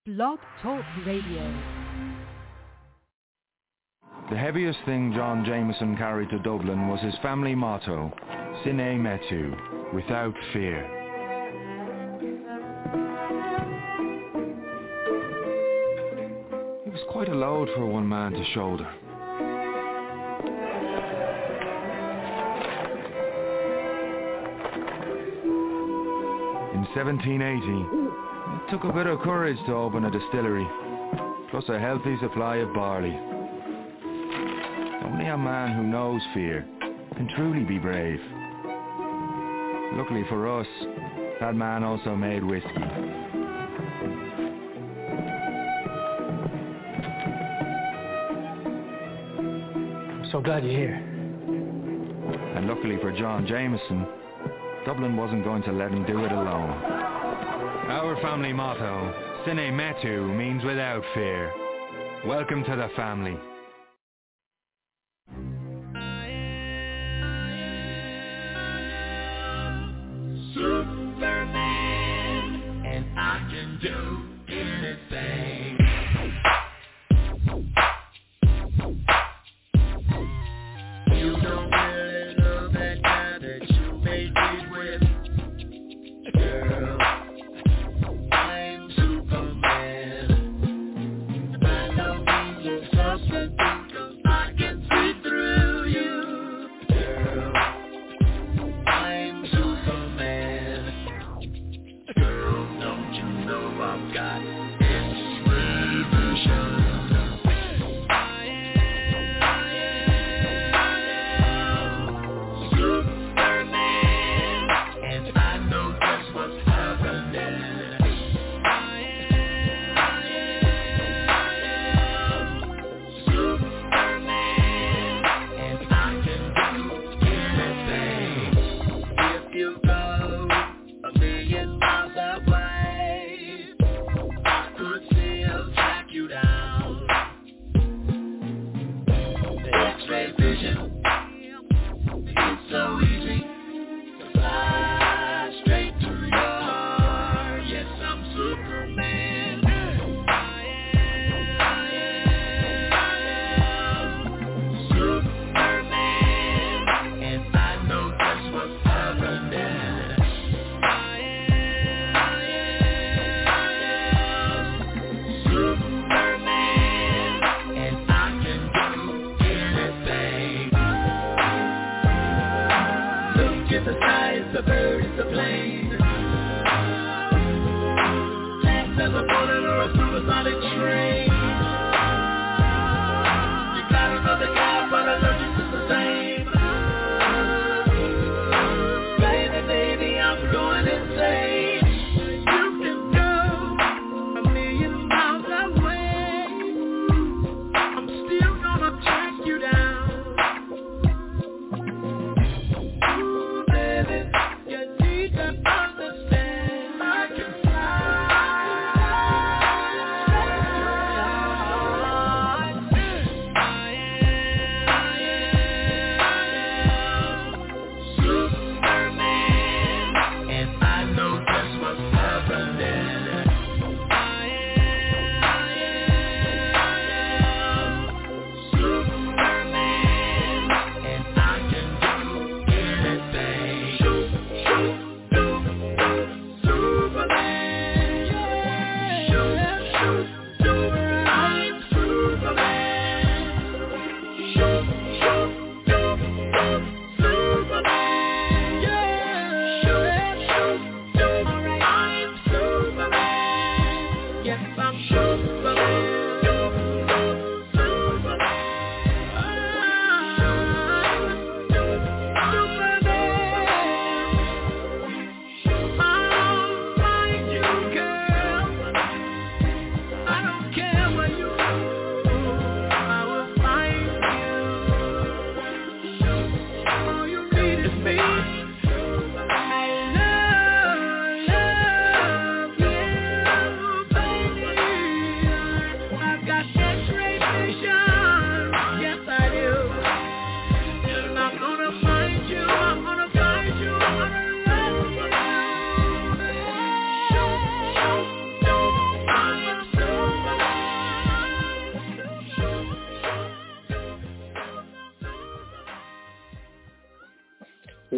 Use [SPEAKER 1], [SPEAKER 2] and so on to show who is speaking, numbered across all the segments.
[SPEAKER 1] Blog Talk Radio.
[SPEAKER 2] The heaviest thing John Jameson carried to Dublin was his family motto, Sine Metu, without fear. It was quite a load for one man to shoulder. In 1780, it took a bit of courage to open a distillery, plus a healthy supply of barley. Only a man who knows fear can truly be brave. Luckily for us, that man also made whiskey.
[SPEAKER 3] I'm so glad you're here.
[SPEAKER 2] And luckily for John Jameson, Dublin wasn't going to let him do it alone. Our family motto, Sine Metu, means without fear. Welcome to the family.
[SPEAKER 4] Superman, and I can do anything. You don't really know that guy that you made me with, girl. I'm Superman. I know you're something because I can see through you, girl. I'm Superman. Girl, don't you know I've got X-ray vision? I am Superman, and I know just what's happening. I am Superman, and I can do anything. If you go a million miles away, I could still track you down. The X-ray vision, it's so easy to fly straight to your heart. Yes, I'm Superman. I am Superman, and I know just what's happening. I am Superman, and I can do anything. Look at the sky, it's a bird, it's a plane. Fast as a bullet or a supersonic train. You got another guy, but I love you just the same. Baby, I'm going insane. You can go a million miles away, I'm still gonna track you down. Ooh, baby, you need to understand I can fly. I am Superman, and I know just what's happening. I am Superman, and I can do anything. Superman, I'm Superman. I'm Superman. Yes, I'm Superman. I'll find you, girl. I don't care where you go. I will find you. All you need is me. I love you, baby.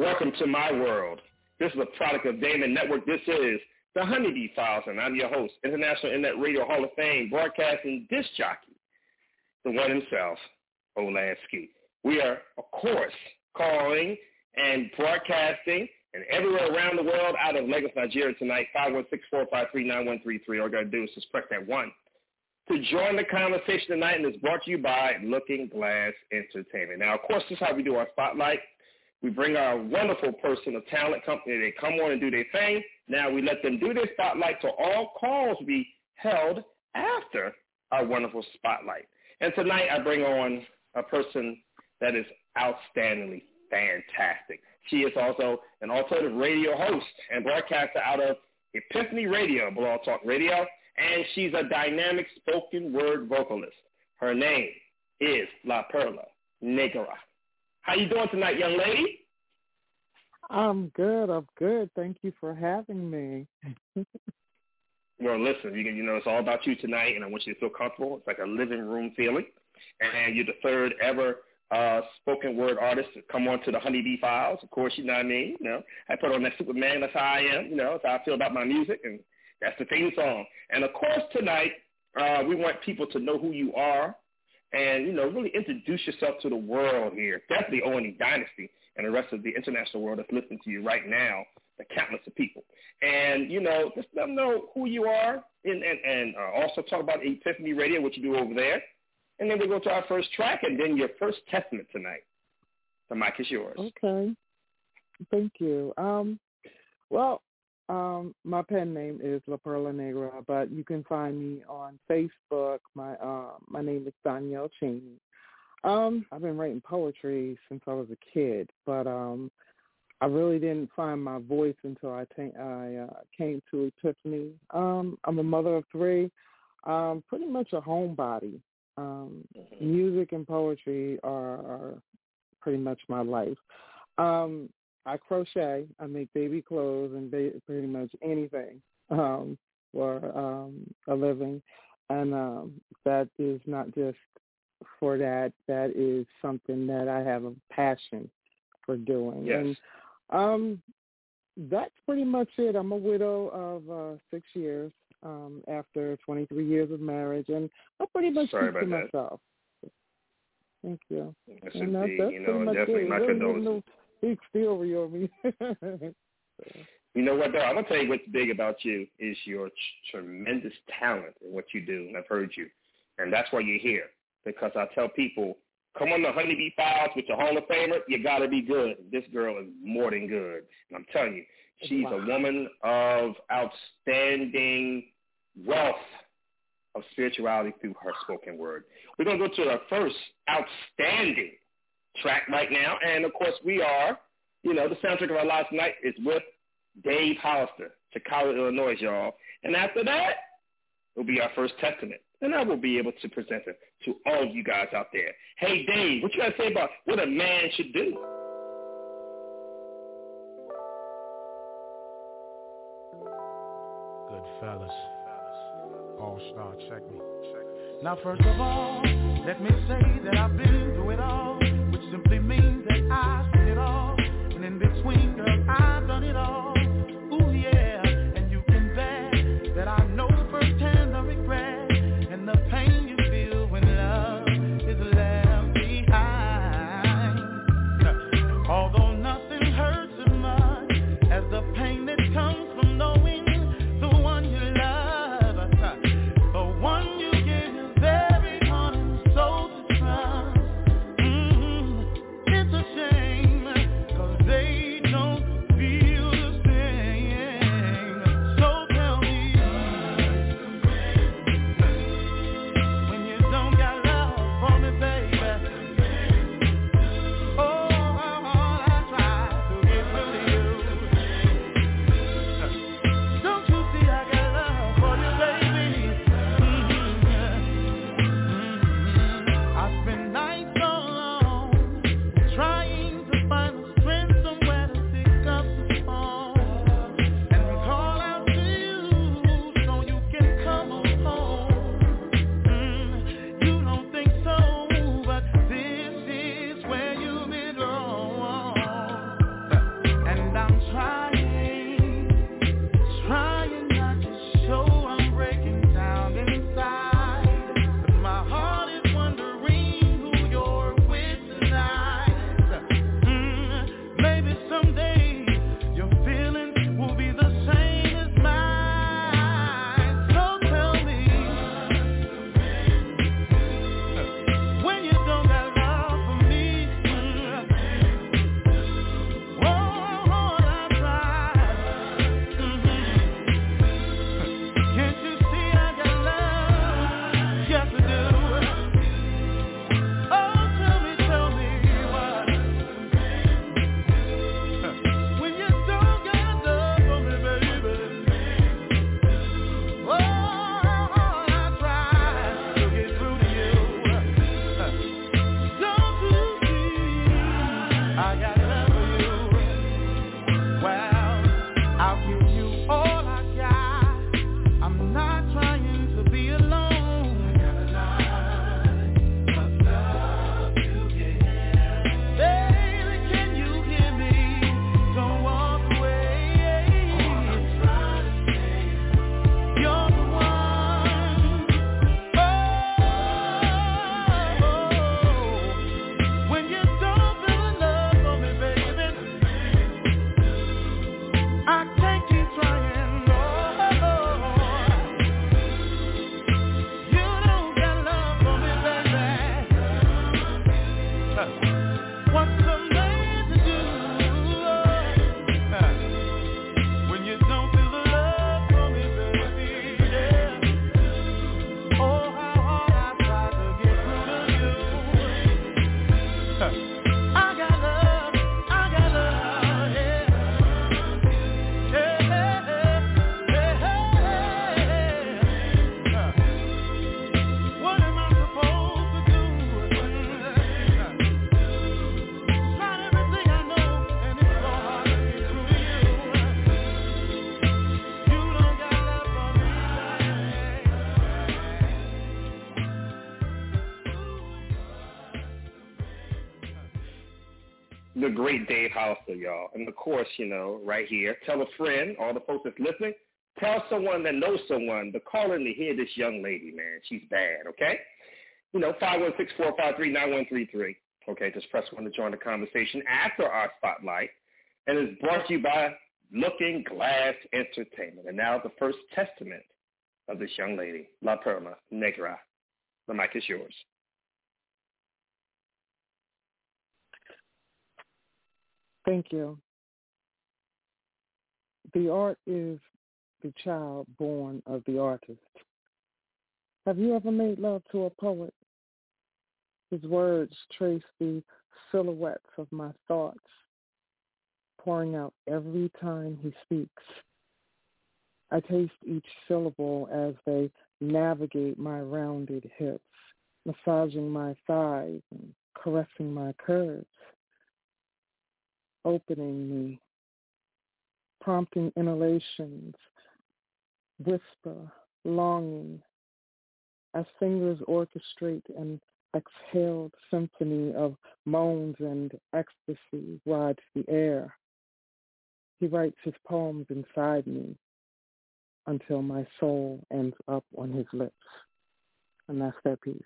[SPEAKER 5] Welcome to my world. This is a product of Damon Network. This is the Honeybee Files, and I'm your host, International Internet Radio Hall of Fame, broadcasting disc jockey, the one himself, Olansky. We are, of course, calling and broadcasting and everywhere around the world out of Lagos, Nigeria tonight, 516-453-9133. All you got to do is just press that 1 to join the conversation tonight, and it's brought to you by Looking Glass Entertainment. Now, of course, this is how we do our spotlight. We bring our wonderful person of talent company. They come on and do their thing. Now we let them do their spotlight, so all calls will be held after our wonderful spotlight. And tonight I bring on a person that is outstandingly fantastic. She is also an alternative radio host and broadcaster out of Epiphany Radio, Blog Talk Radio, and she's a dynamic spoken word vocalist. Her name is La Perla Negra. How you doing tonight, young lady?
[SPEAKER 6] I'm good. Thank you for having me.
[SPEAKER 5] Well, listen, you know, it's all about you tonight, and I want you to feel comfortable. It's like a living room feeling. And you're the third ever spoken word artist to come on to the Honeybee Files. Of course, you know what I mean. You know, I put on that Superman. That's how I am. You know, that's how I feel about my music, and that's the theme song. And, of course, tonight we want people to know who you are. And, you know, really introduce yourself to the world here, definitely O&E Dynasty and the rest of the international world that's listening to you right now, the countless of people. And, you know, just let them know who you are and also talk about Epiphany Radio, what you do over there. And then we'll go to our first track and then your first testament tonight. The mic is yours.
[SPEAKER 6] Okay. Thank you. My pen name is La Perla Negra, but you can find me on Facebook. My name is Danielle Cheney. I've been writing poetry since I was a kid, but I really didn't find my voice until I came to Epiphany. I'm a mother of 3, pretty much a homebody. Music and poetry are pretty much my life. I crochet. I make baby clothes and pretty much anything for a living. And that is not just for that. That is something that I have a passion for doing.
[SPEAKER 5] Yes.
[SPEAKER 6] And that's pretty much it. I'm a widow of 6 years after 23 years of marriage, and I pretty much keep to myself. Thank you.
[SPEAKER 5] Yes,
[SPEAKER 6] and
[SPEAKER 5] indeed.
[SPEAKER 6] that's
[SPEAKER 5] you know,
[SPEAKER 6] pretty much
[SPEAKER 5] definitely
[SPEAKER 6] it.
[SPEAKER 5] my condolences.
[SPEAKER 6] Big theory on me.
[SPEAKER 5] You know what, though? I'm going to tell you what's big about you is your tremendous talent in what you do, and I've heard you. And that's why you're here, because I tell people, come on the Honeybee Files with your Hall of Famer, you got to be good. This girl is more than good. And I'm telling you, she's a woman of outstanding wealth of spirituality through her spoken word. We're going to go to our first outstanding track right now, and of course we are, you know, the soundtrack of our lives tonight is with Dave Hollister, Chicago, Illinois, y'all. And after that, it'll be our first testament, and I will be able to present it to all of you guys out there. Hey, Dave, what you got to say about what a man should do?
[SPEAKER 7] Good fellas, all-star, check me. Now, first of all, let me say that I've been through it all, which simply means that I've seen it all. And in between, girl, I've done it all. Ooh, yeah, and you can bet that I know firsthand the regret and the pain you feel when love is left behind. Although nothing hurts as much as the pain that comes from knowing the one you love, the one you give every heart and soul to trust. It's a shame, 'cause they don't feel the
[SPEAKER 5] the great Dave Hollister, y'all. And, of course, right here, tell a friend, all the folks that's listening, tell someone that knows someone to call in to hear this young lady, man. She's bad, okay? 516-453-9133. Okay, just press 1 to join the conversation after our spotlight. And it's brought to you by Looking Glass Entertainment. And now the first testament of this young lady, La Perla Negra. The mic is yours.
[SPEAKER 6] Thank you. The art is the child born of the artist. Have you ever made love to a poet? His words trace the silhouettes of my thoughts, pouring out every time he speaks. I taste each syllable as they navigate my rounded hips, massaging my thighs and caressing my curves, opening me, prompting inhalations, whisper, longing, as fingers orchestrate an exhaled symphony of moans and ecstasy rides the air. He writes his poems inside me until my soul ends up on his lips. And that's that piece.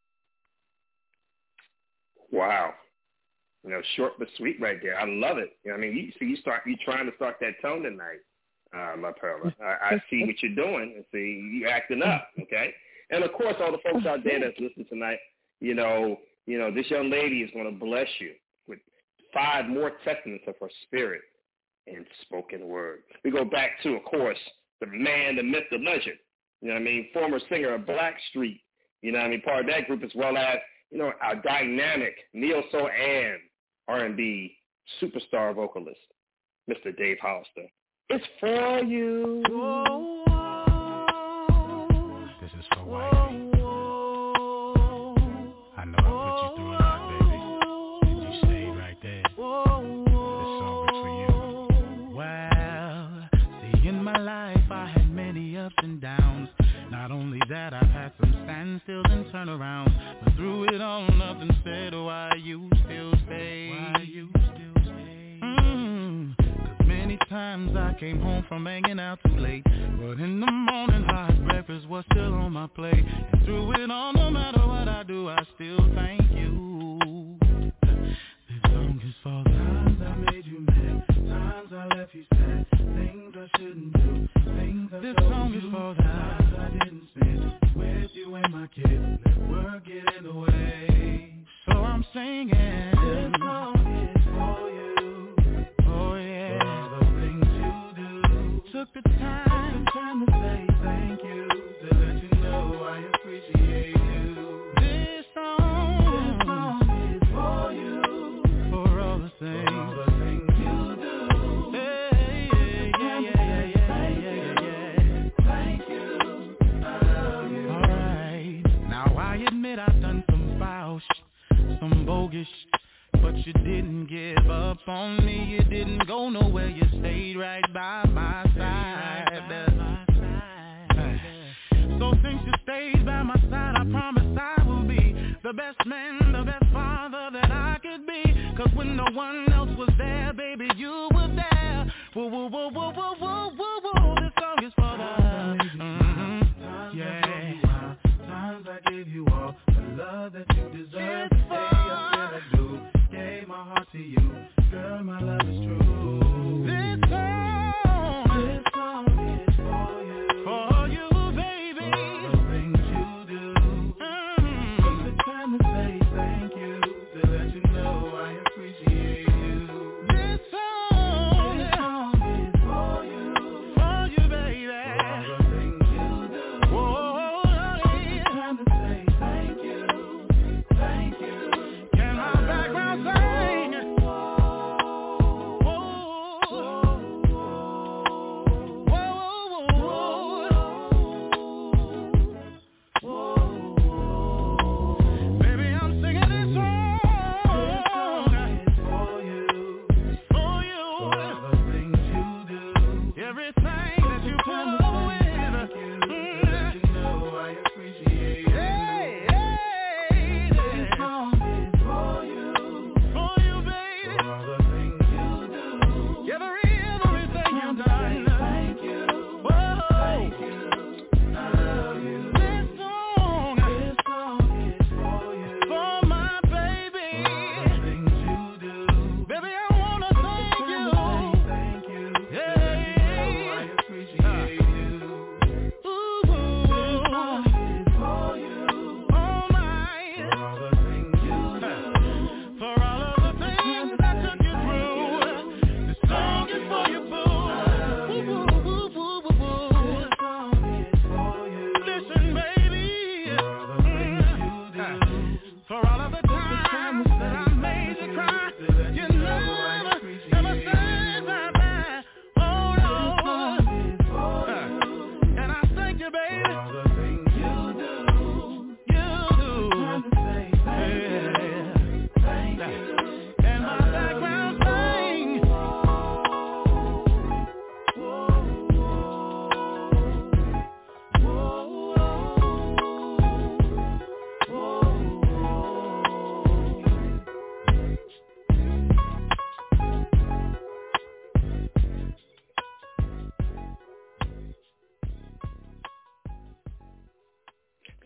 [SPEAKER 5] Wow. Short but sweet right there. I love it. You trying to start that tone tonight, La Perla. I see what you're doing, and see you acting up, okay? And of course, all the folks out there that's listening tonight, this young lady is going to bless you with 5 more testaments of her spirit and spoken word. We go back to, of course, the man, the myth, the legend. Former singer of Blackstreet. Part of that group, as well as our dynamic neo-soul and R&B superstar vocalist, Mr. Dave Hollister. It's for you.
[SPEAKER 7] This is for wifey. I know I put you through a lot, baby, and you stayed right there. This song is for you. Well, see, in my life I had many ups and downs. Not only that, I've had some standstills and turnarounds. But through it all, nothing said, why you still stay? Why you still stay? 'Cause many times I came home from hanging out too late, but in the morning hot breakfast was still on my plate. And through it all, no matter what I do, I still thank you. This song is for the times I made you mad, times I left you sad, things I shouldn't do, things I This song is for the times I didn't spend with you and my kids, let work get in the way. So I'm singing, this song is for you. Oh yeah, for all the things you do. Took the time to say thank you, to let you know I appreciate you. This song is for you, for all the things you do. Thank you, I love you. Alright, now I admit I've done some foul some bogus, but you didn't give up on me. You didn't go nowhere, you stayed right by my side. So since you stayed by my side, I promise I will be the best man, the best father that I could be. 'Cause when no one else was there, baby, you were there. Whoa, whoa, whoa, whoa, whoa, whoa, whoa, whoa. This song is for the yeah. Times I gave you all the love that you deserve. Today I feel I do. Gave my heart to you, girl. My love is true. This song is for you, baby. For all the things you do. Took the time to say thank you, to let you know I appreciate you. This song is for you,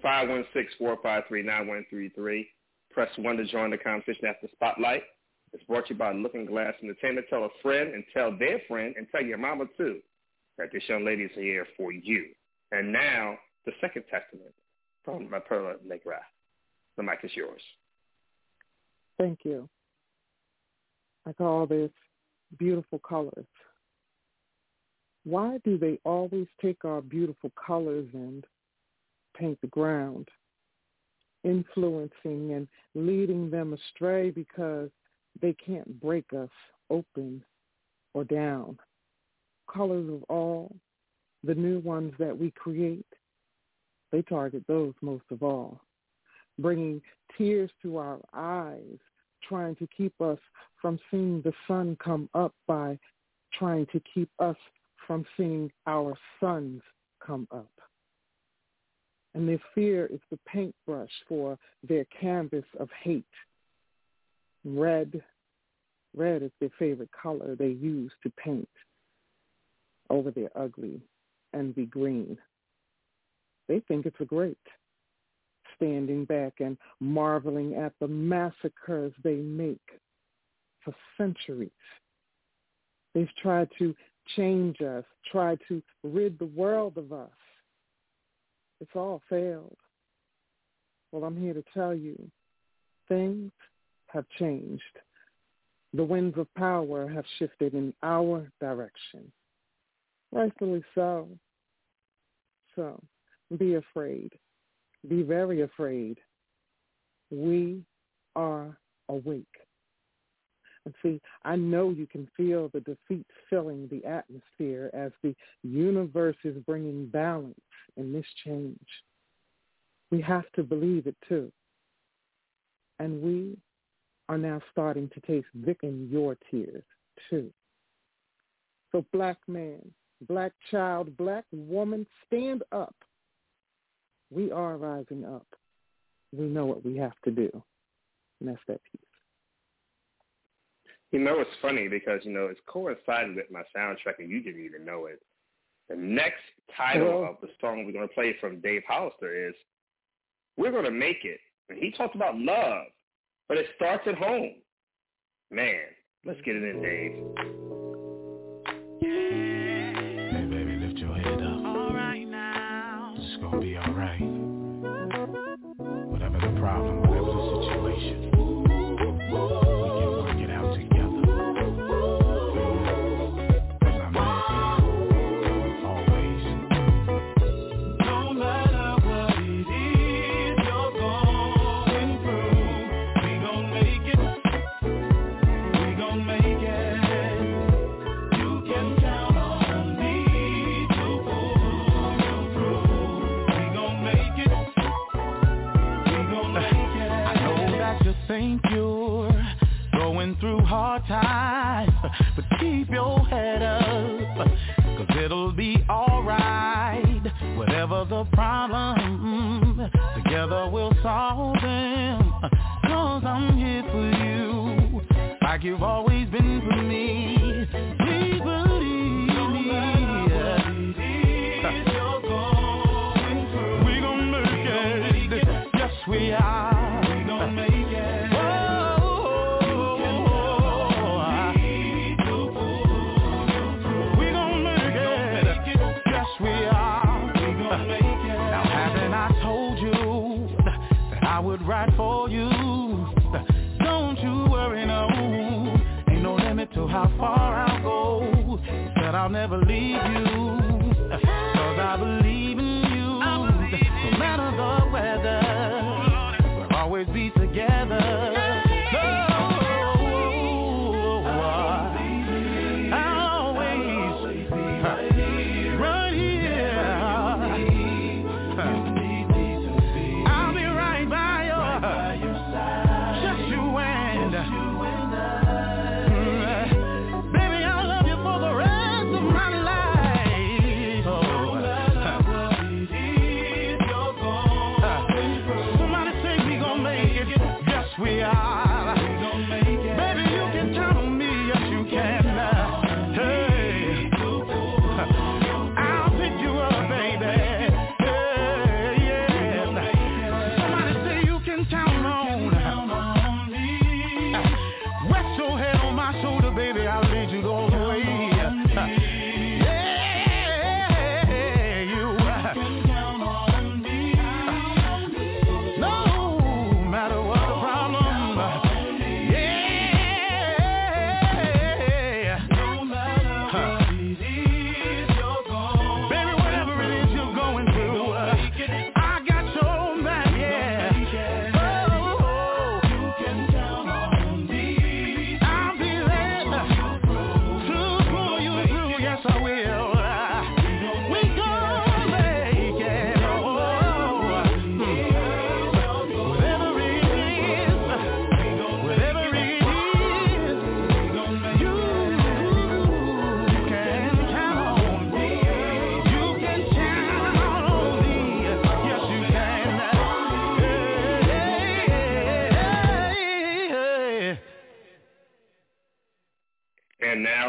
[SPEAKER 5] 516-453-9133. Press 1 to join the conversation after Spotlight. It's brought to you by Looking Glass Entertainment. Tell a friend and tell their friend and tell your mama, too, that this young lady is here for you. And now, the second testament from La Perla Negra. The mic is yours.
[SPEAKER 6] Thank you. I call this beautiful colors. Why do they always take our beautiful colors and paint the ground, influencing and leading them astray because they can't break us open or down? Colors of all, the new ones that we create, they target those most of all, bringing tears to our eyes, trying to keep us from seeing the sun come up by trying to keep us from seeing our sons come up. And their fear is the paintbrush for their canvas of hate. Red is their favorite color they use to paint over their ugly envy green. They think it's a great, standing back and marveling at the massacres they make for centuries. They've tried to change us, tried to rid the world of us. It's all failed. Well, I'm here to tell you, things have changed. The winds of power have shifted in our direction. Rightfully so. So, be afraid. Be very afraid. We are awake. And see, I know you can feel the defeat filling the atmosphere as the universe is bringing balance in this change. We have to believe it too. And we are now starting to taste victory in your tears too. So black man, black child, black woman, stand up. We are rising up. We know what we have to do. And that's that piece.
[SPEAKER 5] You know, it's funny because, it's coincided with my soundtrack and you didn't even know it. The next title of the song we're going to play from Dave Hollister is We're Going to Make It. And he talked about love, but it starts at home. Man, let's get it in, Dave.
[SPEAKER 7] Hey, baby, lift your head up. All right now. It's going to be all right. Whatever the problem, whatever the situation. Think you're going through hard times, but keep your head up, 'cause it'll be alright. Whatever the problem, together we'll solve them, 'cause I'm here for you, like you've always been for me. Please believe me. We're gonna make it. Yes, we are. Right for you, don't you worry, no, ain't no limit to how far I'll go, but I'll never leave you, 'cause I believe in you, no matter the weather, we'll always be together. Baby, I love you for the rest of my life.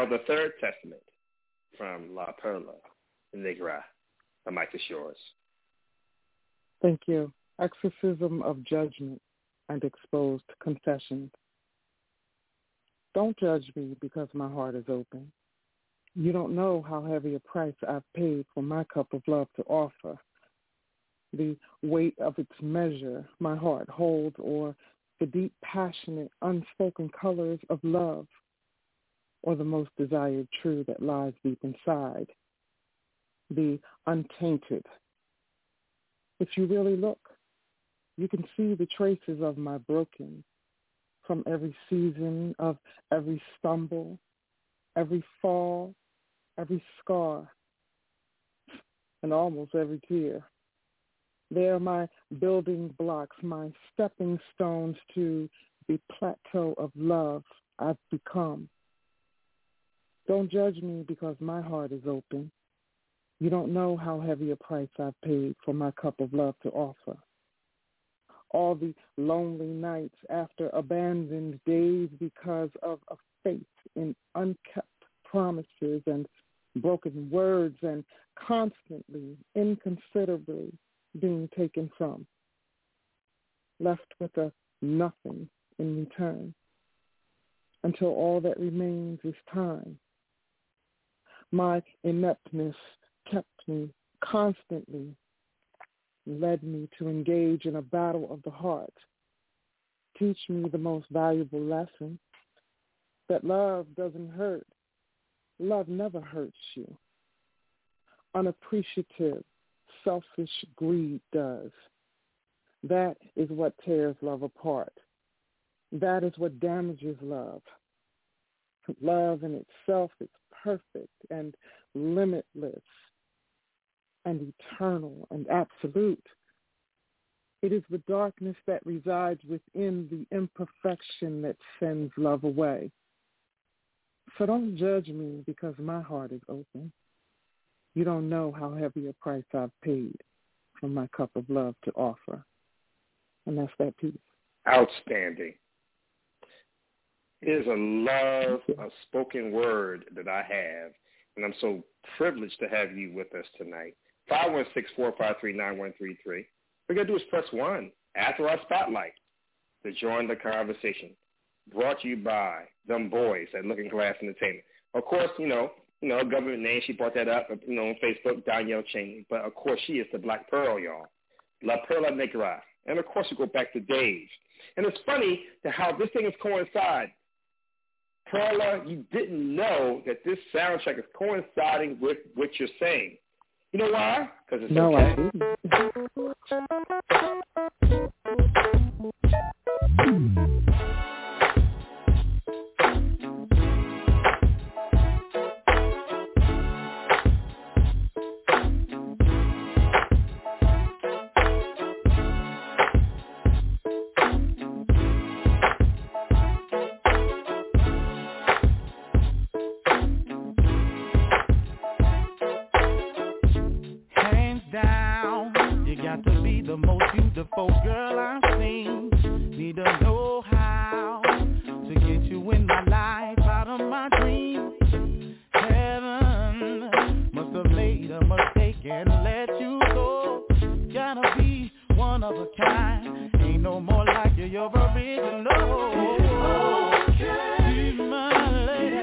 [SPEAKER 5] now the Third Testament from La Perla Negra. The mic is yours.
[SPEAKER 6] Thank you. Exorcism of judgment and exposed confessions. Don't judge me because my heart is open. You don't know how heavy a price I've paid for my cup of love to offer. The weight of its measure my heart holds, or the deep, passionate, unspoken colors of love, or the most desired truth that lies deep inside, the untainted. If you really look, you can see the traces of my broken, from every season of every stumble, every fall, every scar, and almost every tear. They are my building blocks, my stepping stones to the plateau of love I've become. Don't judge me because my heart is open. You don't know how heavy a price I've paid for my cup of love to offer. All the lonely nights after abandoned days because of a faith in unkept promises and broken words, and constantly, inconsiderably being taken from, left with a nothing in return, until all that remains is time. My ineptness kept me constantly, led me to engage in a battle of the heart, teach me the most valuable lesson, that love doesn't hurt. Love never hurts you. Unappreciative, selfish greed does. That is what tears love apart. That is what damages love. Love in itself is perfect and limitless and eternal and absolute. It is the darkness that resides within the imperfection that sends love away. So don't judge me because my heart is open. You don't know how heavy a price I've paid for my cup of love to offer. And that's that piece.
[SPEAKER 5] Outstanding. It is a love, a spoken word that I have, and I'm so privileged to have you with us tonight. 516-453-9133. We're going to do is press 1 after our spotlight to join the conversation. Brought to you by them boys at Looking Glass Entertainment. Of course, you know, government name, she brought that up, on Facebook, Danielle Cheney. But, of course, she is the Black Pearl, y'all. La Perla Negra. And, of course, we go back to Dave. And it's funny how this thing is coincide. Perla, you didn't know that this soundtrack is coinciding with what you're saying. You know why? Because it's
[SPEAKER 6] no,
[SPEAKER 5] okay.
[SPEAKER 6] I didn't.
[SPEAKER 7] Girl I've seen, need to know how to get you in my life, out of my dreams. Heaven must have made a mistake and let you go. Gotta be one of a kind, ain't no more like you, you're original. She's my lady.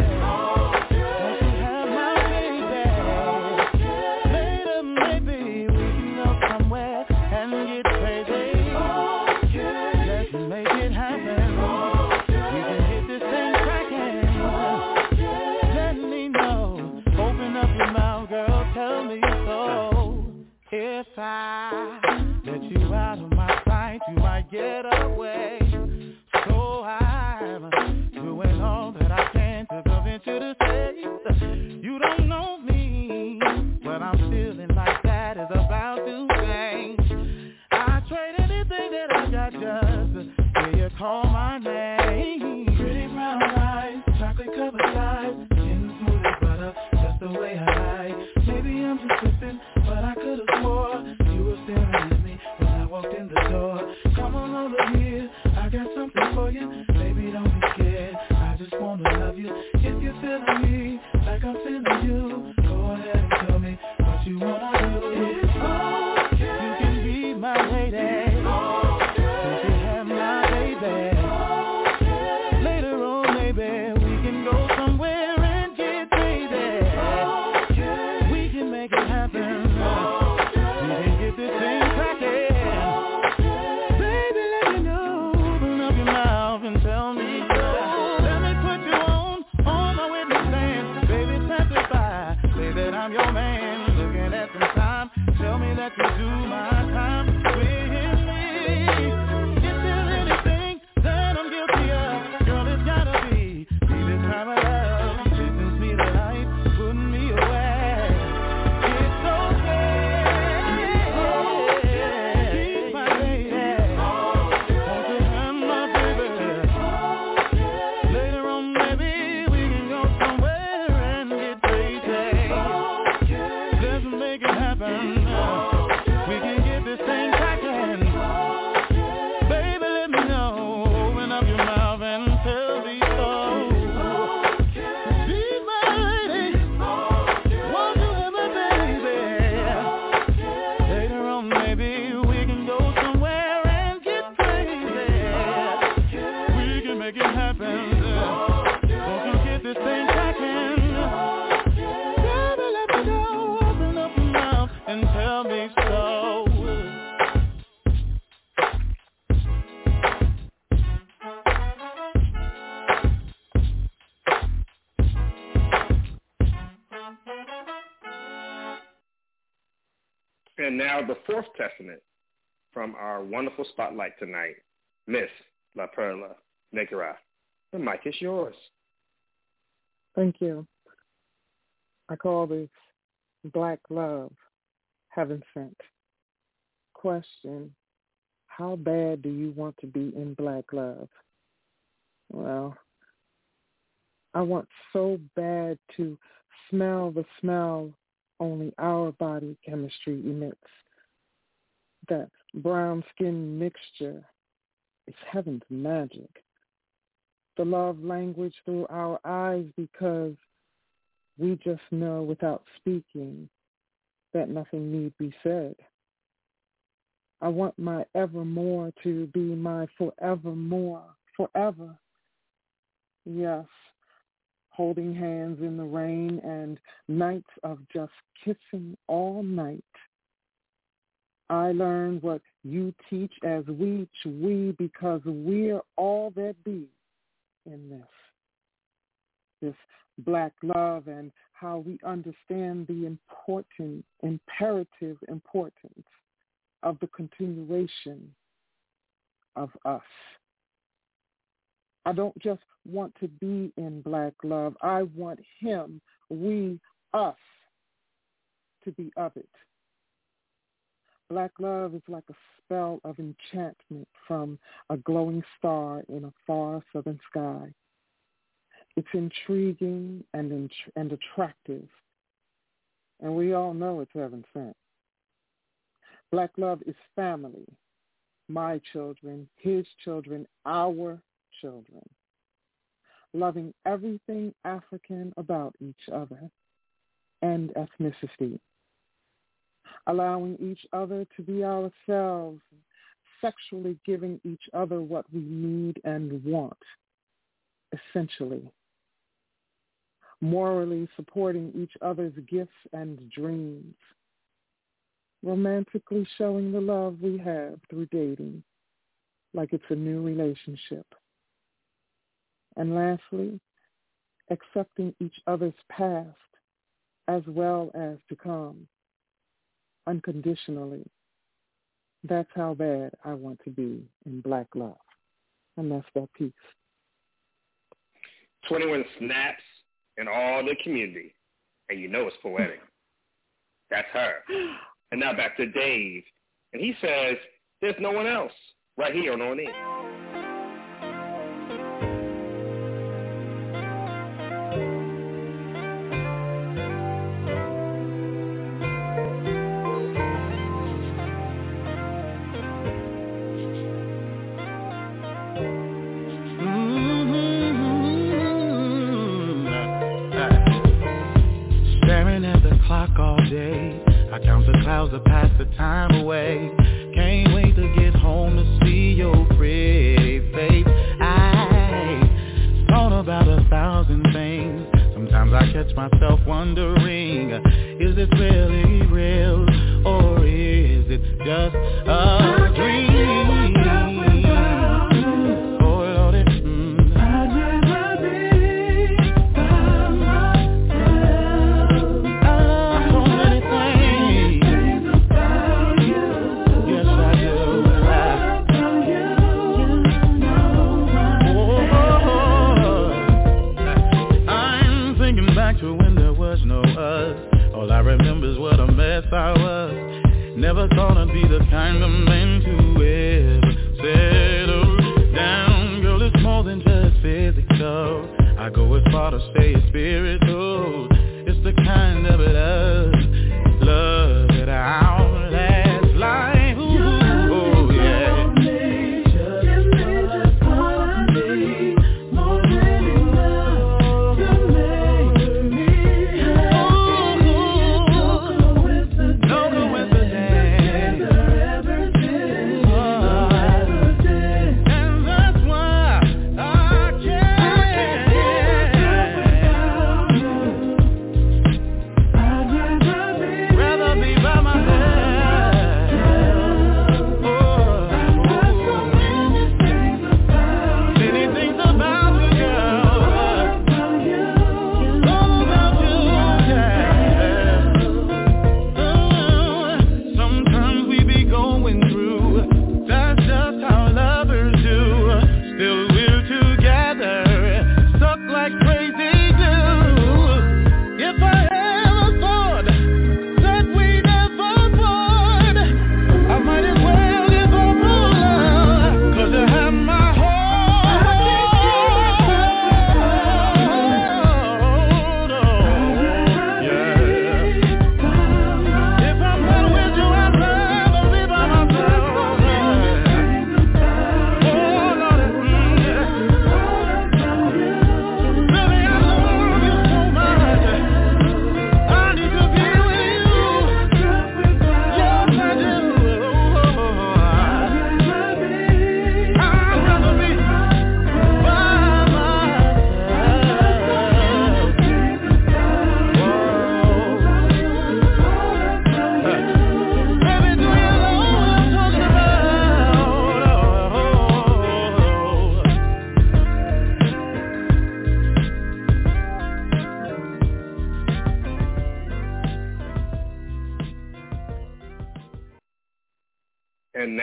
[SPEAKER 7] If I let you out of my sight, you might get away. So I'm doing all that I can to prevent you to say you don't know me. What I'm feeling like that is about to change. I trade anything that I got just to hear you call my name. Pretty brown eyes, chocolate covered thighs, skin smooth as butter, just the way I like. Maybe I'm just tripping, but I could've swore you were staring at me when I walked in the door. Come on over here, I got something for you. Baby, don't be scared, I just wanna love you. If you're feeling me,
[SPEAKER 5] And now the fourth testament from our wonderful spotlight tonight, Miss La Perla Negra. The mic is yours.
[SPEAKER 6] Thank you. I call this Black Love, Heaven Sent. Question, how bad do you want to be in black love? Well, I want so bad to smell the smell only our body chemistry emits. That brown skin mixture is heaven's magic. The love language through our eyes, because we just know without speaking that nothing need be said. I want my evermore to be my forevermore, forever. Yes, holding hands in the rain and nights of just kissing all night. I learn what you teach as we because we're all that be in this black love, and how we understand the imperative importance of the continuation of us. I don't just want to be in black love. I want him, we, us, to be of it. Black love is like a spell of enchantment from a glowing star in a far southern sky. It's intriguing and attractive, and we all know it's heaven sent. Black love is family, my children, his children, our children, loving everything African about each other and ethnicity, allowing each other to be ourselves, sexually giving each other what we need and want, essentially, morally supporting each other's gifts and dreams, romantically showing the love we have through dating like it's a new relationship. And lastly, accepting each other's past as well as to come, unconditionally. That's how bad I want to be in black love. And that's that piece.
[SPEAKER 5] 21 snaps in all the community, and you know it's poetic. That's her. And now back to Dave. And he says, there's no one else right here on On In.
[SPEAKER 7] Clouds that pass the time away. Can't wait to get home to see your pretty face. I thought about 1,000 things. Sometimes I catch myself wondering, is it really real or is it just a dream? I was never gonna be the kind of man to ever settle down. Girl, it's more than just physical. I go as far to say it's spiritual. It's the kind of love that outlasts life. Ooh, yeah.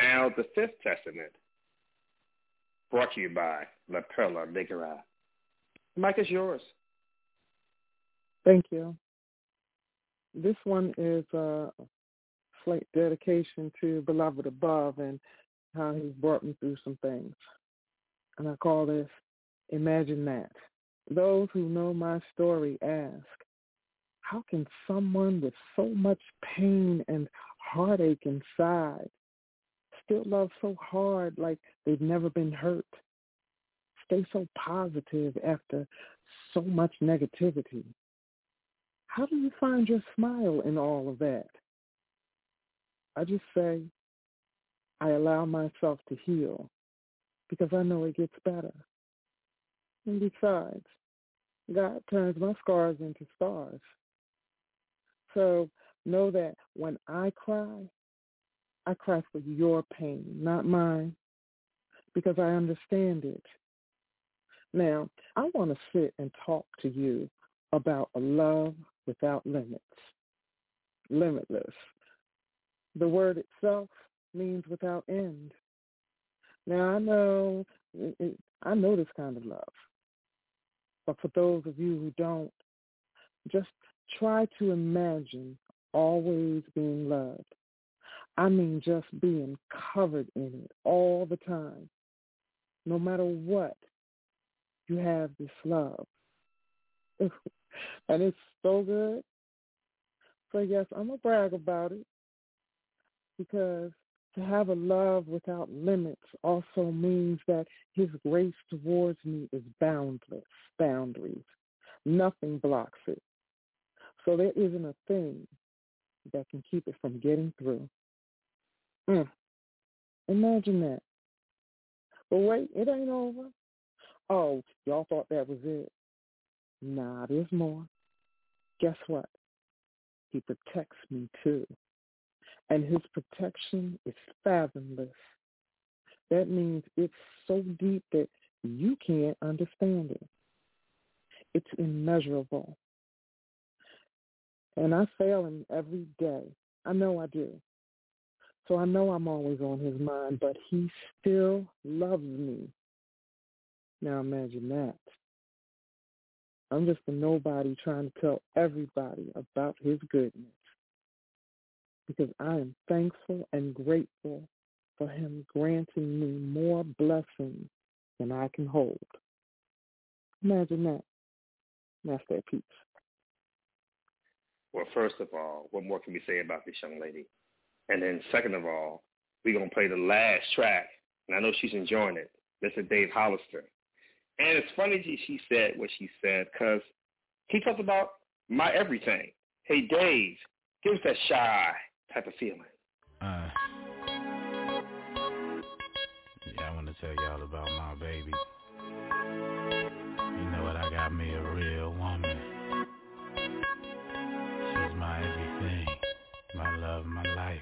[SPEAKER 5] now the Fifth Testament. Brought to you by La Perla Negra. The mic is yours.
[SPEAKER 6] Thank you. This one is a slight dedication to Beloved Above and how he's brought me through some things. And I call this Imagine That. Those who know my story ask, how can someone with so much pain and heartache inside still love so hard like they've never been hurt? Stay so positive after so much negativity. How do you find your smile in all of that? I just say, I allow myself to heal because I know it gets better. And besides, God turns my scars into stars. So know that when I cry for your pain, not mine, because I understand it. Now, I want to sit and talk to you about a love without limits, limitless. The word itself means without end. Now, I know this kind of love. But for those of you who don't, just try to imagine always being loved. I mean just being covered in it all the time. No matter what, you have this love. And it's so good. So yes, I'm going to brag about it because to have a love without limits also means that his grace towards me is boundless, boundaries. Nothing blocks it. So there isn't a thing that can keep it from getting through. Imagine that. But wait, it ain't over. Oh, y'all thought that was it. Nah, there's more. Guess what? He protects me too. And his protection is fathomless. That means it's so deep that you can't understand it. It's immeasurable. And I fail him every day. I know I do. So I know I'm always on his mind, but he still loves me. Now imagine that. I'm just a nobody trying to tell everybody about his goodness. Because I am thankful and grateful for him granting me more blessings than I can hold. Imagine that. That's that peace.
[SPEAKER 5] Well, first of all, what more can we say about this young lady? And then second of all, we're going to play the last track, and I know she's enjoying it, Mr. Dave Hollister. And it's funny she said what she said because he talked about my everything. Hey, Dave, give us that shy type of feeling.
[SPEAKER 7] Yeah, I want to tell y'all about my baby. You know what? I got me a real woman. She's my everything, my love, my life,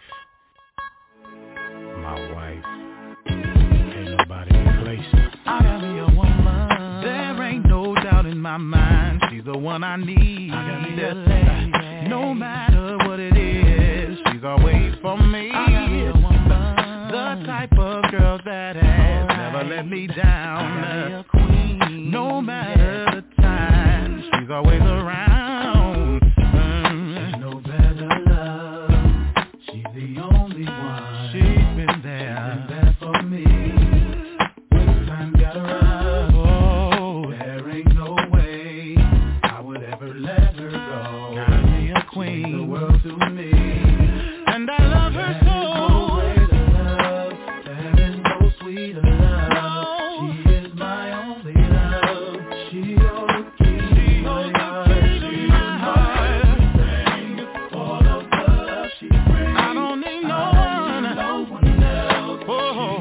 [SPEAKER 7] my wife. Ain't nobody replace her. I got me a woman. There ain't no doubt in my mind. She's the one I need. I got me a lady. No matter what it is, she's always for me. I got me a woman. The type of girl that has never let me down. I got me a queen. No matter the time, she's always around. There's no better love. She's the only one. She's been there for me. When time got rough, oh, there ain't no way I would ever let her go. Got me a queen. She's the world to me, and I love her so. There is no sweeter love. No. She is my only love. She holds the key to my heart. She's my everything. All of the love she brings. I don't need no one. No one else. Oh,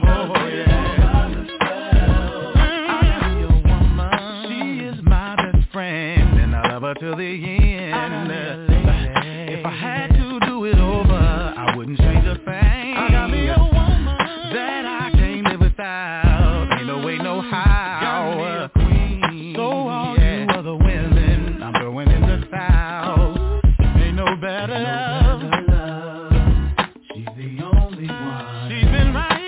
[SPEAKER 7] she is my best friend, and I love her till the end. If I had to do it over, I wouldn't change a thing. I got me a woman that I can't live without. Ain't no way, no how. So all you other women, I'm throwing in the towel. Ain't no better love. She's the only one. She's been right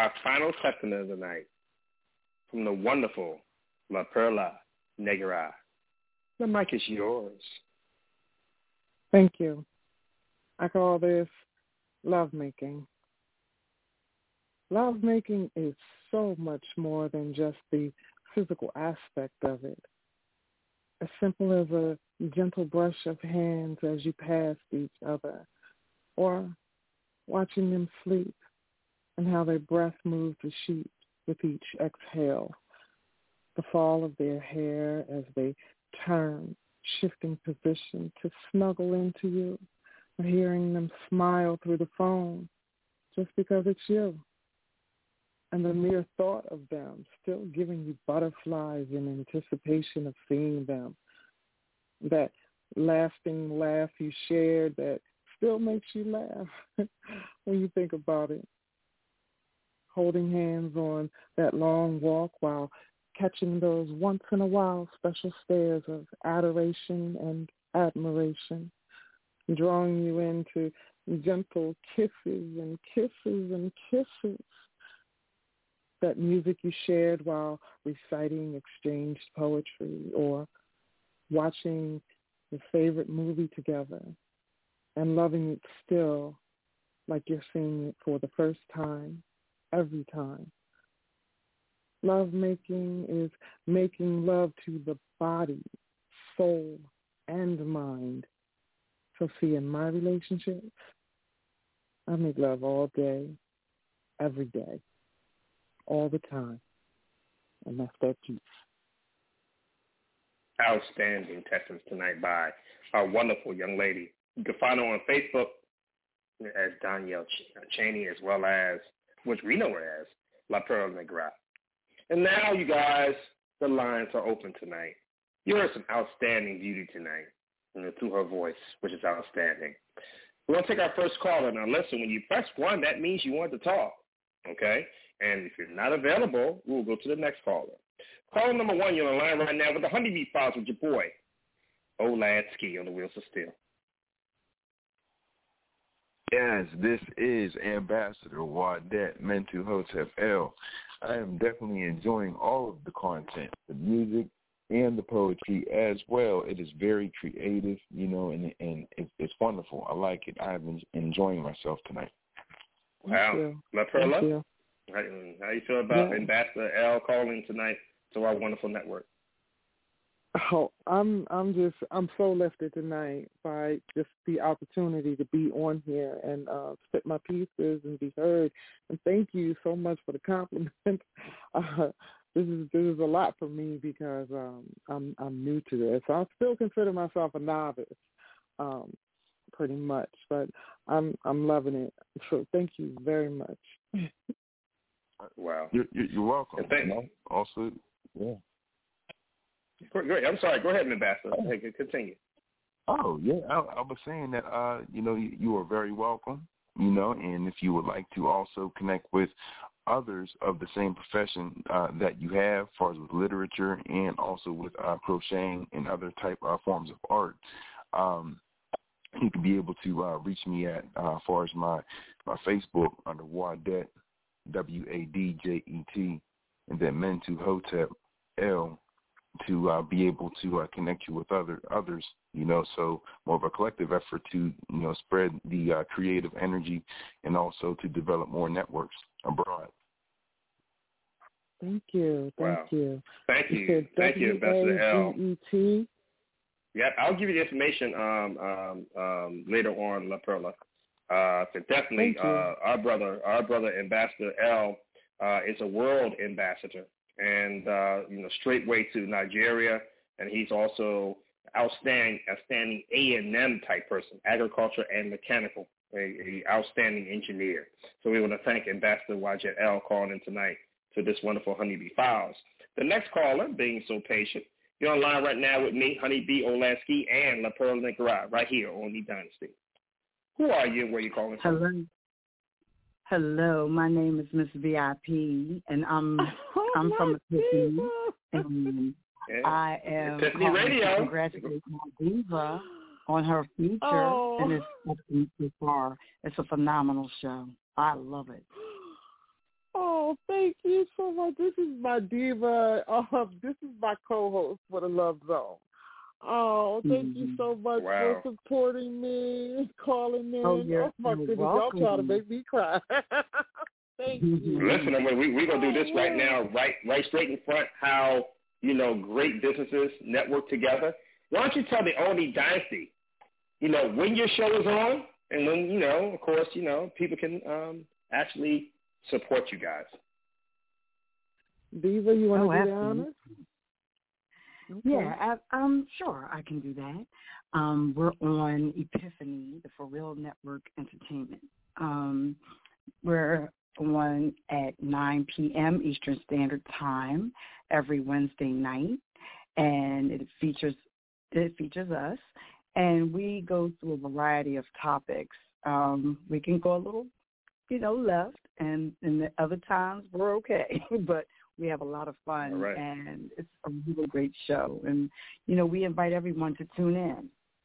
[SPEAKER 5] our final customer tonight from the wonderful La Perla Negra. The mic is yours.
[SPEAKER 6] Thank you. I call this lovemaking. Lovemaking is so much more than just the physical aspect of it. As simple as a gentle brush of hands as you pass each other, or watching them sleep and how their breath moves the sheet with each exhale, the fall of their hair as they turn, shifting position to snuggle into you, or hearing them smile through the phone just because it's you. And the mere thought of them still giving you butterflies in anticipation of seeing them. That lasting laugh you shared that still makes you laugh when you think about it. Holding hands on that long walk while catching those once-in-a-while special stares of adoration and admiration, drawing you into gentle kisses and kisses and kisses. That music you shared while reciting exchanged poetry or watching your favorite movie together and loving it still like you're seeing it for the first time, every time. Love making is making love to the body, soul, and mind. So see, in my relationships, I make love all day, every day, all the time. And that's that piece.
[SPEAKER 5] Outstanding texts tonight by our wonderful young lady. You can find her on Facebook as Danielle Cheney, as well as, which we know her as, La Perla Negra. And now, you guys, the lines are open tonight. You heard some outstanding beauty tonight, through her voice, which is outstanding. We're going to take our first caller. Now, listen, when you press 1, that means you want to talk, okay? And if you're not available, we'll go to the next caller. Caller number 1, you're on the line right now with the Honeybee Files with your boy, Olansky, on the Wheels of Steel.
[SPEAKER 8] Yes, this is Ambassador Wadet Mentu Hotep L. I am definitely enjoying all of the content, the music and the poetry as well. It is very creative, and it's wonderful. I like it. I've been enjoying myself tonight.
[SPEAKER 5] Wow. La Perla, how you feel about Ambassador L calling tonight to our wonderful network?
[SPEAKER 6] Oh, I'm so lifted tonight by just the opportunity to be on here and spit my pieces and be heard. And thank you so much for the compliment. This is a lot for me because I'm new to this. I still consider myself a novice, pretty much, but I'm loving it. So thank you very much.
[SPEAKER 5] Wow,
[SPEAKER 8] you're welcome.
[SPEAKER 5] Thank you.
[SPEAKER 8] Also, yeah.
[SPEAKER 5] Great. I'm sorry. Go ahead, Ambassador. Continue.
[SPEAKER 8] Oh, yeah. I was saying that, you are very welcome, and if you would like to also connect with others of the same profession that you have, as far as with literature and also with crocheting and other type forms of art, you can be able to reach me at, as far as my Facebook under Wadet, Wadjet, and then Mentu Hotep L, to be able to connect you with others, so more of a collective effort to, spread the creative energy and also to develop more networks abroad.
[SPEAKER 6] Thank you.
[SPEAKER 5] Thank you, Ambassador L.
[SPEAKER 6] WAGET.
[SPEAKER 5] Yeah, I'll give you the information later on, La Perla. So definitely, our brother Ambassador L is a world ambassador. And, straightway to Nigeria. And he's also outstanding A&M type person, agriculture and mechanical, a outstanding engineer. So we want to thank Ambassador Wajet L calling in tonight to this wonderful Honeybee Files. The next caller, being so patient, you're online right now with me, Honeybee Olansky, and La Perla Negra, right here on The Dynasty. Who are you and where are you calling from?
[SPEAKER 9] Hello, my name is Miss VIP, and I'm from Epiphany, and I am calling to congratulate my diva on her feature, and it's so far. It's a phenomenal show. I love it.
[SPEAKER 6] Oh, Oh, thank you so much. This is my diva. This is my co-host for the Love Zone. Oh, thank you so much for supporting me, calling in. Oh my goodness, y'all trying to make me cry. Thank you.
[SPEAKER 5] Listen, we're going to do this right now, right straight in front, how, great businesses network together. Why don't you tell the Oni Dynasty, when your show is on and when, of course, people can actually support you guys.
[SPEAKER 6] Diva, you want to do the honors?
[SPEAKER 9] Okay. Yeah, I'm sure I can do that. We're on Epiphany, the For Real Network Entertainment. We're on at 9 p.m. Eastern Standard Time every Wednesday night, and it features us, and we go through a variety of topics. We can go a little, left, and the other times we're okay, but we have a lot of fun, and it's a really great show, and we invite everyone to tune in.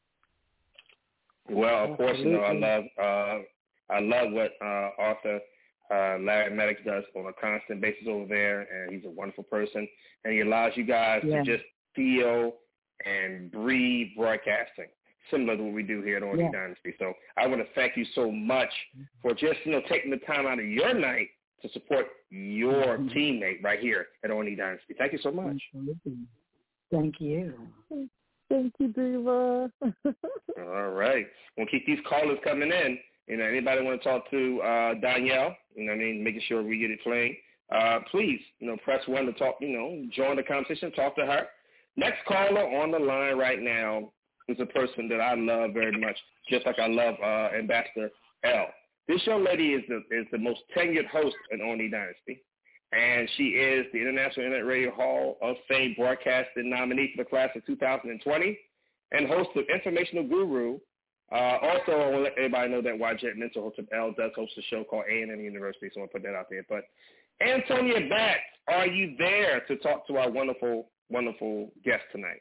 [SPEAKER 5] Well, of course, I love what Arthur Larry Maddox does on a constant basis over there, and he's a wonderful person, and he allows you guys to just feel and breathe broadcasting, similar to what we do here at Oni Dynasty. So I want to thank you so much for just, taking the time out of your night to support your teammate right here at Oni Dynasty. Thank you so much.
[SPEAKER 9] Thank you.
[SPEAKER 6] Thank you, Diva.
[SPEAKER 5] All right. We'll keep these callers coming in. Anybody want to talk to Danielle, making sure we get it playing, please, press 1 to talk, join the conversation, talk to her. Next caller on the line right now is a person that I love very much, just like I love Ambassador L. This young lady is the most tenured host in Oni Dynasty, and she is the International Internet Radio Hall of Fame broadcasting nominee for the class of 2020 and host of Informational Guru. Also, I want to let everybody know that YJ Mental Host of L does host a show called A&M University, so I want to put that out there. But Antonia Batts, are you there to talk to our wonderful, wonderful guest tonight?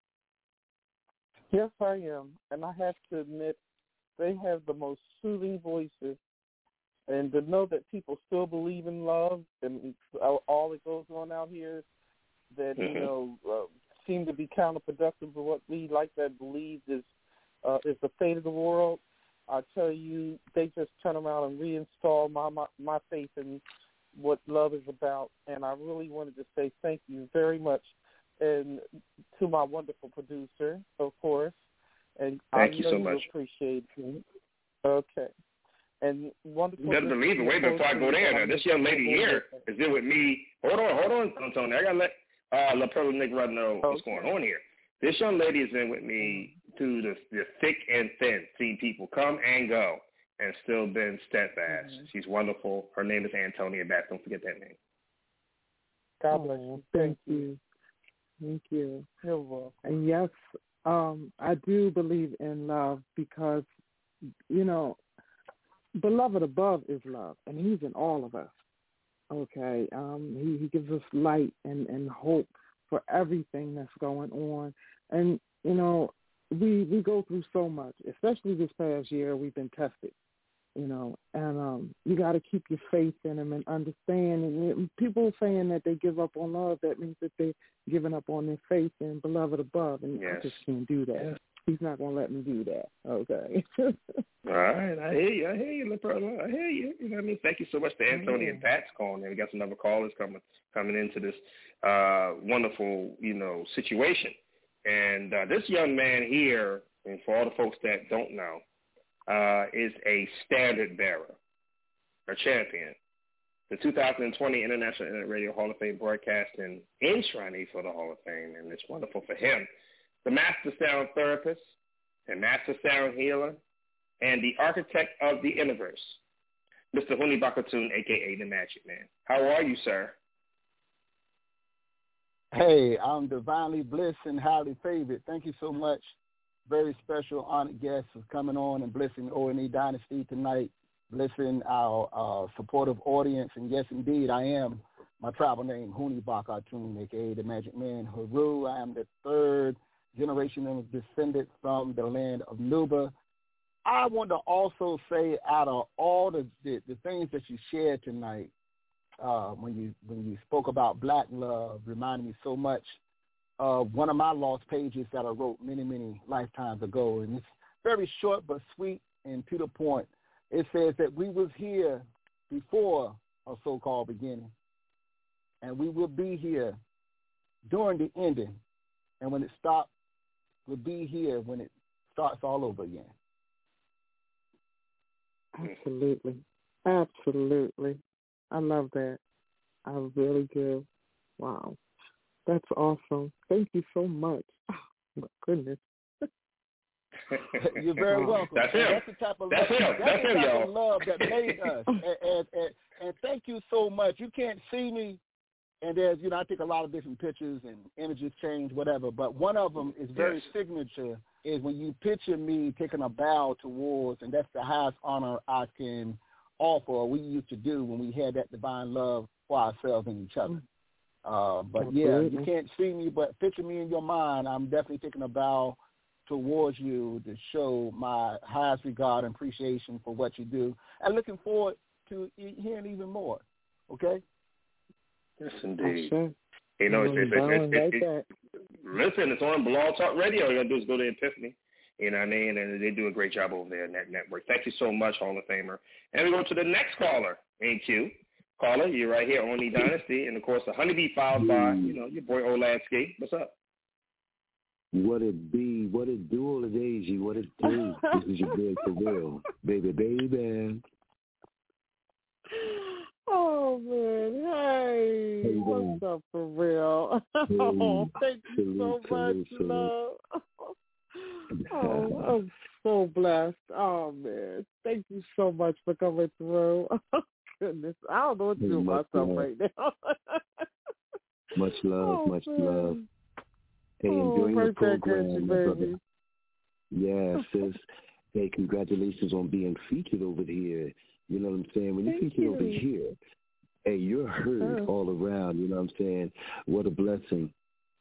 [SPEAKER 6] Yes, I am. And I have to admit, they have the most soothing voices. And to know that people still believe in love and all that goes on out here that, seem to be counterproductive to what we like to believe is the fate of the world. I tell you, they just turn around and reinstall my faith in what love is about. And I really wanted to say thank you very much, and to my wonderful producer, of course. And
[SPEAKER 5] thank you so much.
[SPEAKER 6] Appreciate it. Okay. And wonderful.
[SPEAKER 5] You better believe it. Wait before I go there. Now, this young lady here is in with me. Hold on, Antonio. I got to let La Perla Negra know what's going on here. This young lady is in with me through the thick and thin, seeing people come and go and still been steadfast. Mm-hmm. She's wonderful. Her name is Antonia Batts. Don't forget that name.
[SPEAKER 6] God bless you. Thank you. Thank you. You're welcome. And yes, I do believe in love because, beloved above is love, and he's in all of us. Okay, he gives us light and hope for everything that's going on. And, we go through so much, especially this past year. We've been tested, and you got to keep your faith in him and understand. And people saying that they give up on love, that means that they're giving up on their faith in beloved above, and I just can't do that. Yes. He's not going to let me do that, okay?
[SPEAKER 5] All right, I hear you, LaPerla. I hear you. You know what I mean? Thank you so much to Antonia Batts calling in. We got some other callers coming into this wonderful, situation. And this young man here, and for all the folks that don't know, is a standard bearer, a champion. The 2020 International Internet Radio Hall of Fame broadcasting enshrinee for the Hall of Fame, and it's wonderful for him. The master sound therapist and master sound healer and the architect of the universe, Mr. Huni Bakatoon, a.k.a. the Magic Man. How are you, sir?
[SPEAKER 10] Hey, I'm divinely blessed and highly favored. Thank you so much. Very special, honored guest for coming on and blessing O&E Dynasty tonight, blessing our supportive audience. And yes, indeed, I am my tribal name, Huni Bakatoon, a.k.a. the Magic Man, Haru. I am the third generation of descendants from the land of Nuba. I want to also say, out of all the things that you shared tonight, when you spoke about Black love, reminded me so much of one of my lost pages that I wrote many, many lifetimes ago. And it's very short but sweet and to the point. It says that we was here before a so-called beginning, and we will be here during the ending. And when it stops, we'll be here when it starts all over again.
[SPEAKER 6] Absolutely. Absolutely. I love that. I really do. Wow. That's awesome. Thank you so much. Oh, my goodness.
[SPEAKER 10] You're very welcome.
[SPEAKER 5] That's him.
[SPEAKER 10] That's the type of
[SPEAKER 5] That's
[SPEAKER 10] love,
[SPEAKER 5] him.
[SPEAKER 10] that's the type
[SPEAKER 5] y'all.
[SPEAKER 10] of love that made us. And thank you so much. You can't see me, and there's, I take a lot of different pictures and images change, whatever, but one of them is very signature, is when you picture me taking a bow towards, and that's the highest honor I can offer, or we used to do when we had that divine love for ourselves and each other. But you can't see me, but picture me in your mind. I'm definitely taking a bow towards you to show my highest regard and appreciation for what you do, and looking forward to hearing even more. Okay?
[SPEAKER 5] Yes, indeed.
[SPEAKER 6] Sure.
[SPEAKER 5] Listen, it's on Blog Talk Radio. All you got to do is go to Epiphany. You know what I mean? And they do a great job over there in that network. Thank you so much, Hall of Famer. And we go to the next caller, AQ. Caller, you're right here on the Dynasty. And, of course, the Honeybee Files by, your boy Oladsky. What's up?
[SPEAKER 11] What it be? What it do, Oladaji? What it do? This is your boy for real. Baby.
[SPEAKER 6] Oh, man. Hey, what's up for real? Oh, thank you so much, love. Oh, I'm so blessed. Oh, man. Thank you so much for coming through. Oh, goodness. I don't know what to do with myself right now.
[SPEAKER 11] Much love, much love. Hey, enjoying the program, my brother. Yeah, sis. Hey, congratulations on being featured over here. You know what I'm saying? When you're featured over here, hey, you're heard all around. You know what I'm saying? What a blessing.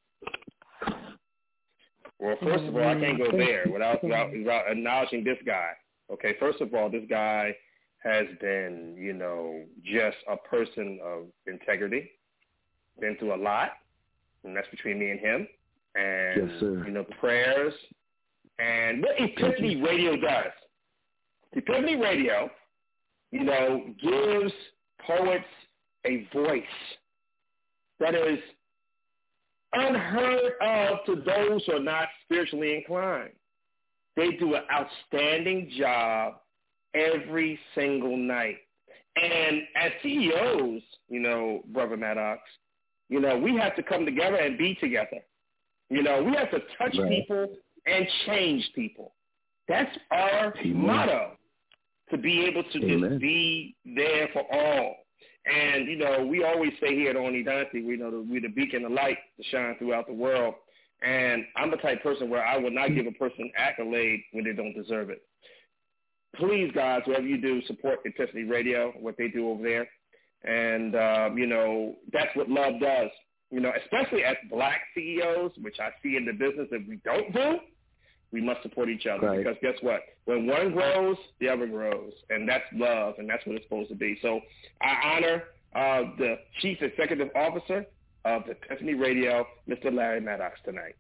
[SPEAKER 5] Well, first of all, I can't go there without acknowledging this guy. Okay, first of all, this guy has been, just a person of integrity. Been through a lot, and that's between me and him. And,
[SPEAKER 11] yes, sir.
[SPEAKER 5] Prayers. And what Epiphany Radio does, Epiphany Radio, gives poets a voice that is unheard of to those who are not spiritually inclined. They do an outstanding job every single night. And as CEOs, Brother Maddox, we have to come together and be together. We have to touch people and change people. That's our motto, to be able to just be there for all. And, we always say here at Oni Dynasty, we're the beacon of light to shine throughout the world. And I'm the type of person where I will not give a person accolade when they don't deserve it. Please, guys, whatever you do, support Epiphany Radio, what they do over there. And, that's what love does. Especially as black CEOs, which I see in the business that we don't do, we must support each other. Because guess what? When one grows, the other grows. And that's love, and that's what it's supposed to be. So I honor the Chief Executive Officer of Epiphany Radio, Mr. Larry Maddox, tonight.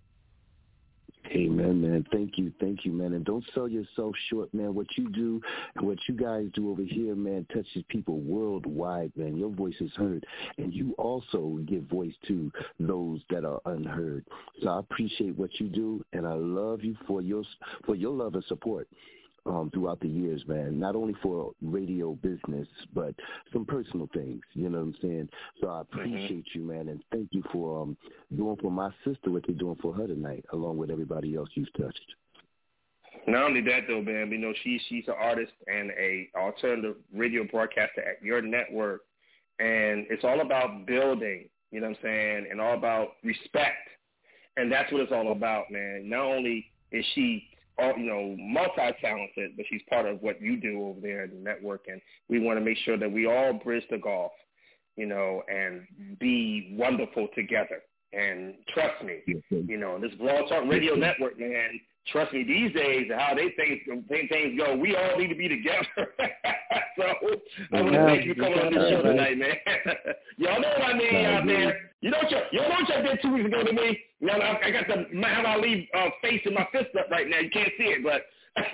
[SPEAKER 11] Amen, man. Thank you, man. And don't sell yourself short, man. What you do and what you guys do over here, man, touches people worldwide, man. Your voice is heard. And you also give voice to those that are unheard. So I appreciate what you do, and I love you for your love and support throughout the years, man. Not only for radio business, but some personal things, you know what I'm saying? So I appreciate you, man, and thank you for doing for my sister what you're doing for her tonight, along with everybody else you've touched.
[SPEAKER 5] Not only that, though, man, she's an artist and a alternative radio broadcaster at your network, and it's all about building, you know what I'm saying, and all about respect, and that's what it's all about, man. Not only is she multi-talented, but she's part of what you do over there at the network, and we want to make sure that we all bridge the gulf, and be wonderful together. And trust me, this Blog Talk Radio Network, man, trust me, these days, how things go, we all need to be together. So I want to thank you for coming on this show tonight, man. Y'all know what I mean out there. You know what y'all did 2 weeks ago to me? Now I got the Muhammad Ali face in my fist up right now. You can't see it, but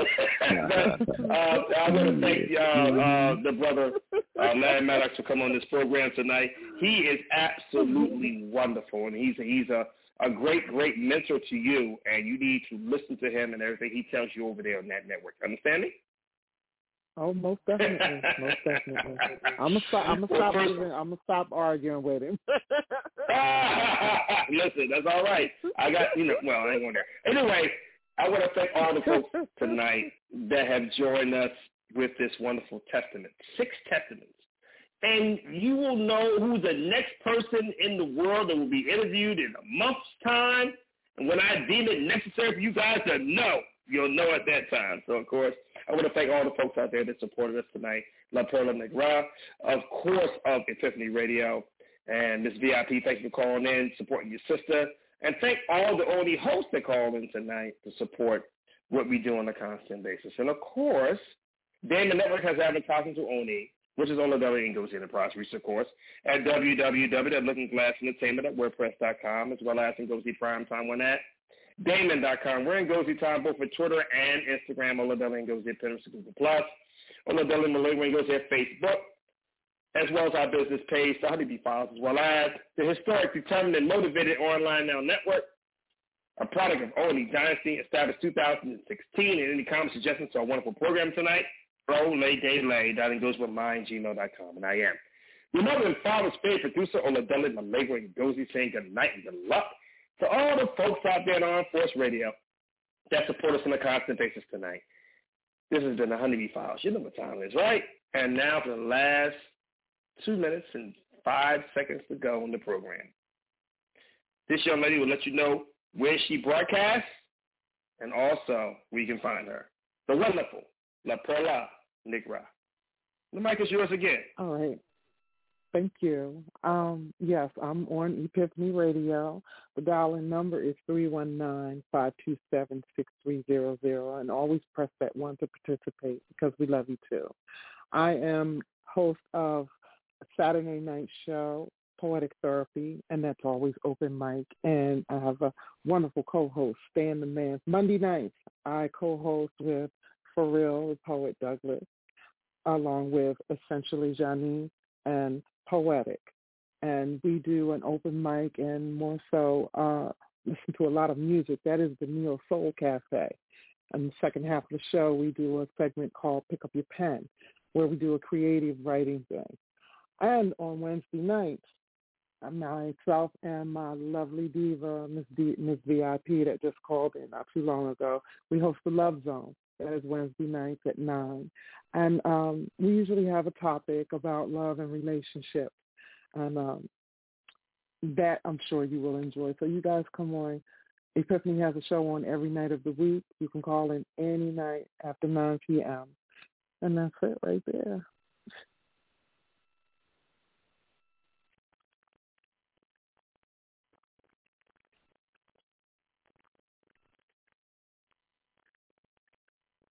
[SPEAKER 5] I want to thank the brother Larry Maddox for coming on this program tonight. He is absolutely wonderful, and he's a great mentor to you, and you need to listen to him and everything he tells you over there on that network. Understand me?
[SPEAKER 6] Oh, most definitely, most definitely. I'm gonna stop arguing with him.
[SPEAKER 5] Listen, that's all right. I got well, I ain't going there. Anyway, I want to thank all the folks tonight that have joined us with this wonderful testament. 6 testaments. And you will know who the next person in the world that will be interviewed in a month's time. And when I deem it necessary for you guys to know, you'll know at that time. So, of course, I want to thank all the folks out there that supported us tonight. La Perla Negra, of course, of Epiphany Radio. And Ms. VIP, thank you for calling in, supporting your sister. And thank all the only hosts that called in tonight to support what we do on a constant basis. And, of course, Damon Network has advertising to Oni, which is on the Ngozi Enterprise Research course at www.lookingglassentertainment@wordpress.com, as well as Ngozi Primetime one at Damon.com. We're in Ngozi Time both for Twitter and Instagram, Oladele Ngozi at Pinterest, Google+, Oladele Malay Ngozi at Facebook, as well as our business page, the Honeybee Files, as well as the historic, determined, and motivated Online Now Network, a product of Oni Dynasty, established 2016. And any comments, suggestions to our wonderful program tonight, Oladele.gmail.com, and I am your mother and father's favorite producer, Oladele Malay Ngozi, saying good night and good luck to all the folks out there on Armed Force Radio that support us on a constant basis tonight. This has been the Honeybee Files. You know what time it is, right? And now for the last 2 minutes and 5 seconds to go in the program. This young lady will let you know where she broadcasts and also where you can find her. The wonderful La Perla Negra. The mic is yours again.
[SPEAKER 6] All right. Thank you. Yes, I'm on Epiphany Radio. The dial-in number is 319-527-6300, and always press that 1 to participate because we love you too. I am host of a Saturday night show, Poetic Therapy, and that's always open mic. And I have a wonderful co-host, Stan the Man. Monday nights, I co-host with For Real, the poet Douglas, along with Essentially Janine and Poetic. And we do an open mic and more so listen to a lot of music. That is the Neo Soul Cafe. And the second half of the show, we do a segment called Pick Up Your Pen, where we do a creative writing thing. And on Wednesday nights, myself and my lovely diva, Miss VIP, that just called in not too long ago, we host the Love Zone. That is Wednesday nights at 9. And we usually have a topic about love and relationships. And that I'm sure you will enjoy. So you guys come on. Epiphany has a show on every night of the week. You can call in any night after 9 p.m. And that's it right there.